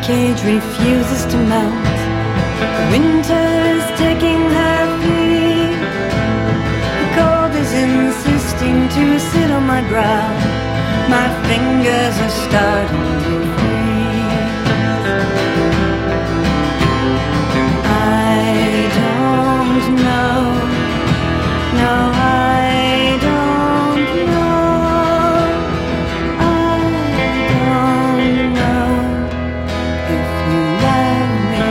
cage refuses to melt. Winter is taking her feet. The cold is insisting to sit on my brow. My fingers are starting to freeze. I don't know. No, I don't know. I don't know if you love me.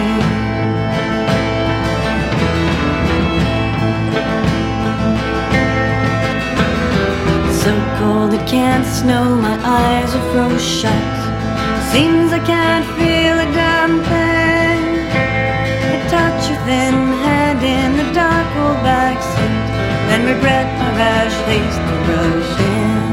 So cold it can't snow, my eyes are froze shut. Seems I can't feel a damn thing. I touch your thin hand in the dark old backseat, then regret my rash haste to rush in.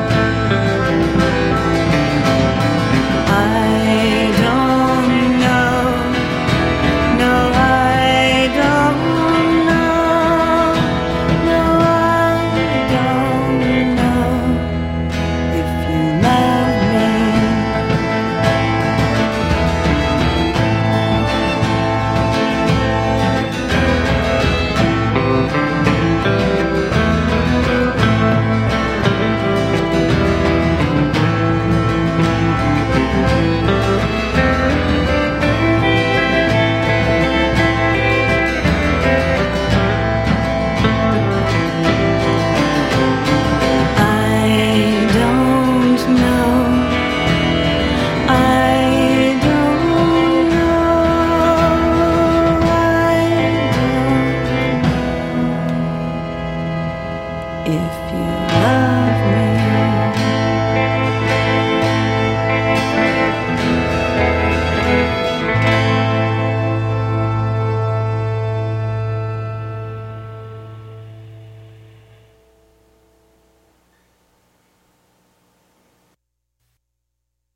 I don't know. No, I don't know. No, I don't know if you love me. If you